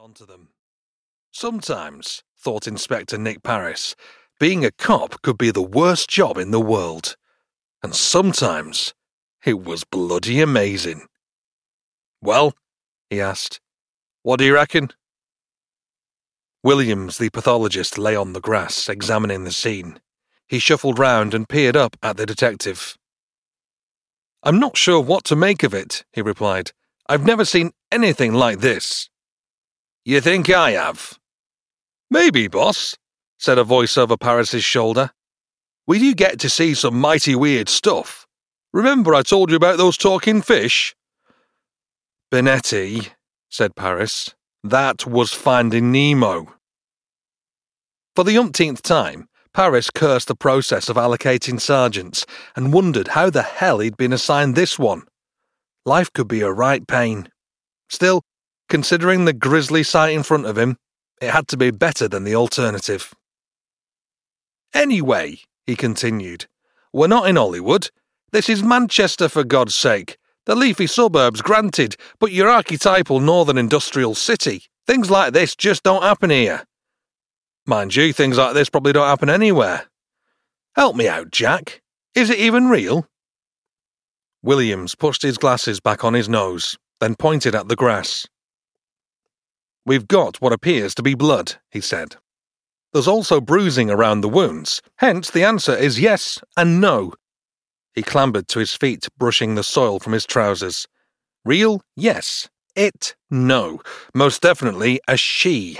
onto them. Sometimes, thought Inspector Nick Parris, being a cop could be the worst job in the world. And sometimes, it was bloody amazing. "Well," he asked, "what do you reckon?" Williams, the pathologist, lay on the grass, examining the scene. He shuffled round and peered up at the detective. "I'm not sure what to make of it," he replied. "I've never seen anything like this." "You think I have?" "Maybe, boss," said a voice over Parris's shoulder. "We do get to see some mighty weird stuff. Remember I told you about those talking fish?" "Bonetti," said Parris. "That was Finding Nemo." For the umpteenth time, Parris cursed the process of allocating sergeants and wondered how the hell he'd been assigned this one. Life could be a right pain. Still, considering the grisly sight in front of him, it had to be better than the alternative. "Anyway," he continued, "we're not in Hollywood. This is Manchester, for God's sake. The leafy suburbs, granted, but your archetypal northern industrial city. Things like this just don't happen here. Mind you, things like this probably don't happen anywhere. Help me out, Jack. Is it even real?" Williams pushed his glasses back on his nose, then pointed at the grass. "We've got what appears to be blood," he said. "There's also bruising around the wounds, hence the answer is yes and no." He clambered to his feet, brushing the soil from his trousers. "Real, yes. It, no. Most definitely a she."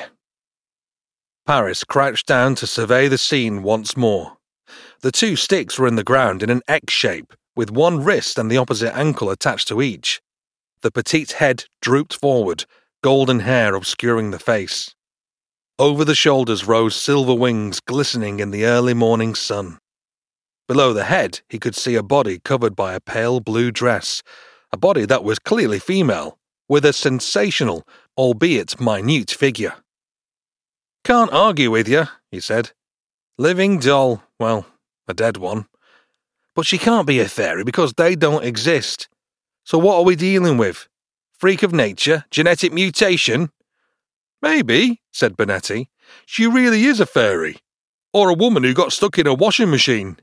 Parris crouched down to survey the scene once more. The two sticks were in the ground in an X shape, with one wrist and the opposite ankle attached to each. The petite head drooped forward, golden hair obscuring the face. Over the shoulders rose silver wings glistening in the early morning sun. Below the head, he could see a body covered by a pale blue dress, a body that was clearly female, with a sensational, albeit minute figure. "Can't argue with you," he said. "Living doll, well, a dead one. But she can't be a fairy because they don't exist. So what are we dealing with? Freak of nature? Genetic mutation?" "Maybe," said Bonetti. "She really is a fairy. Or a woman who got stuck in a washing machine."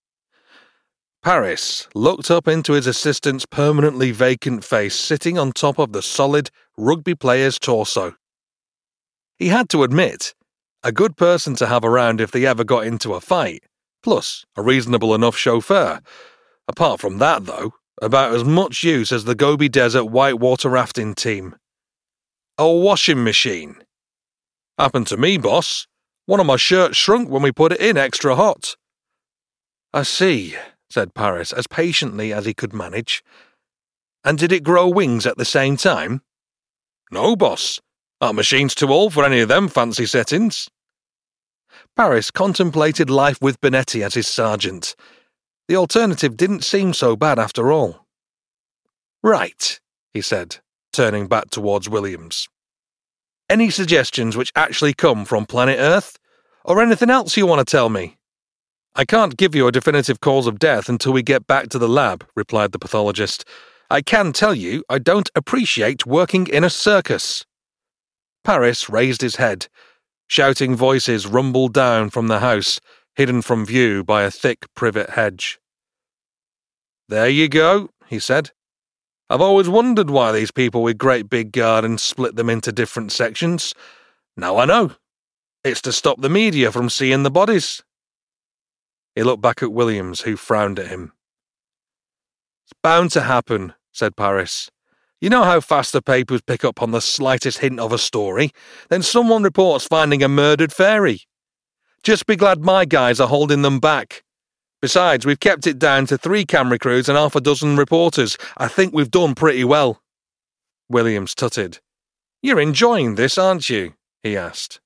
Parris looked up into his assistant's permanently vacant face sitting on top of the solid rugby player's torso. He had to admit, a good person to have around if they ever got into a fight, plus a reasonable enough chauffeur. Apart from that, though, about as much use as the Gobi Desert whitewater rafting team. A washing machine. "Happened to me, boss. One of my shirts shrunk when we put it in extra hot." "I see," said Parris as patiently as he could manage. "And did it grow wings at the same time?" "No, boss. That machine's too old for any of them fancy settings." Parris contemplated life with Bonetti as his sergeant. The alternative didn't seem so bad after all. "Right," he said, turning back towards Williams. "Any suggestions which actually come from planet Earth? Or anything else you want to tell me?" "I can't give you a definitive cause of death until we get back to the lab," replied the pathologist. "I can tell you I don't appreciate working in a circus." Parris raised his head. Shouting voices rumbled down from the house, hidden from view by a thick privet hedge. "There you go," he said. "I've always wondered why these people with great big gardens split them into different sections. Now I know. It's to stop the media from seeing the bodies." He looked back at Williams, who frowned at him. "It's bound to happen," said Parris. "You know how fast the papers pick up on the slightest hint of a story? Then someone reports finding a murdered fairy. Just be glad my guys are holding them back. Besides, we've kept it down to 3 camera crews and half a dozen reporters. I think we've done pretty well." Williams tutted. "You're enjoying this, aren't you?" he asked.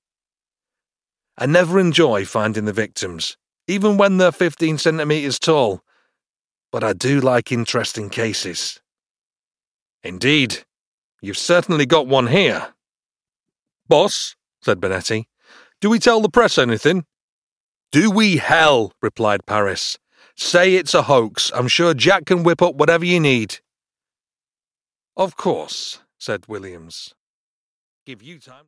"I never enjoy finding the victims, even when they're 15 centimetres tall. But I do like interesting cases." "Indeed. You've certainly got one here." "Boss," said Bonetti, "do we tell the press anything?" "Do we hell," replied Parris. "Say it's a hoax. I'm sure Jack can whip up whatever you need." "Of course," said Williams. "Give you time."